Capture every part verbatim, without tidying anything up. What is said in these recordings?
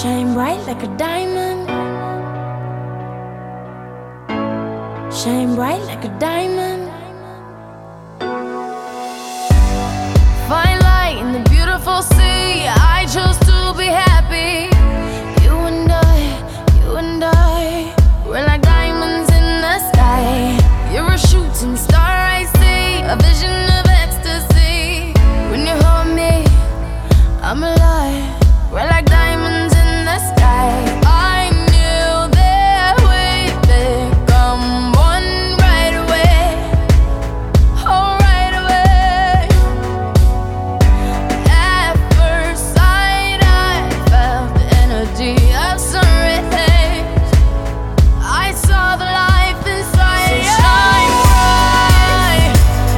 Shine bright like a diamond. Shine bright like a diamond. Fine light in the beautiful sea. I chose to be happy. You and I, you and I, we're like diamonds in the sky. You're a shooting star, I see, a vision of ecstasy. When you hold me, I'm alive. We're like diamonds in the sky. I knew that we'd become one right away. Oh, right away. At first sight, I felt the energy of sun rays. I saw the life inside you. So shine bright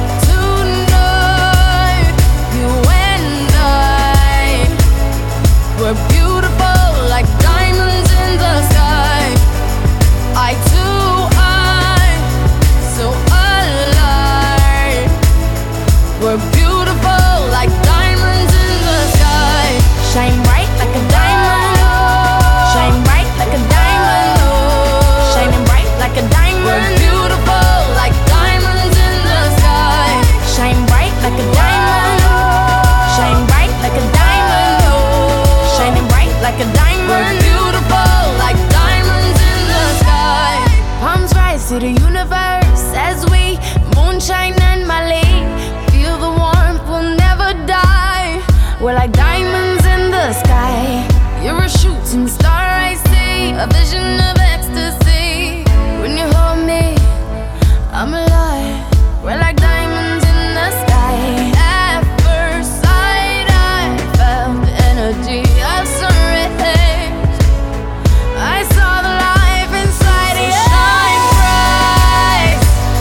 tonight. You and I, we're beautiful like diamonds in the sky. Eye to eye, so alive. We're beautiful like diamonds in the sky. Shine bright like a diamond. Shine bright like a diamond. Shining bright like a diamond. We're beautiful like diamonds in the sky. Shine bright like a diamond. Shine bright like a diamond. Shining bright like a diamond. We're beautiful like diamonds in the sky. Palms rise to the universe as we moonshine and Mali. Feel the warmth, we'll never die. We're like diamonds in the sky. You're a shooting star, I see, a vision of ecstasy. When you hold me, I'm alive. We're like diamonds in the sky. At first sight, I felt the energy of sun rays. I saw the life inside you. Shine bright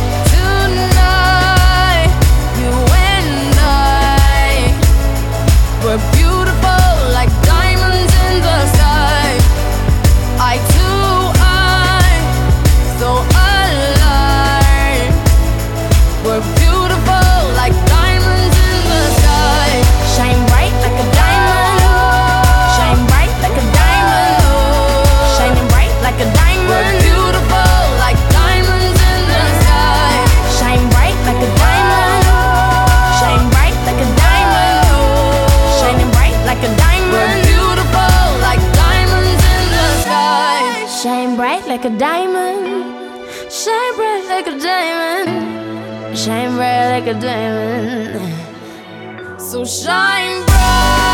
tonight. You and I, we're beautiful like diamonds in the sky. Eye to eye, so alive. We're beautiful like diamonds in the sky. Shine bright like a diamond. Shine bright like a diamond. Shining bright like a diamond. We're beautiful like diamonds in the sky. Shine bright like a diamond. Shine bright like a diamond. Shining bright like a diamond. We're beautiful like diamonds in the sky. Shine bright like a diamond. Shine bright like a diamond. Shine bright like a diamond. So shine bright.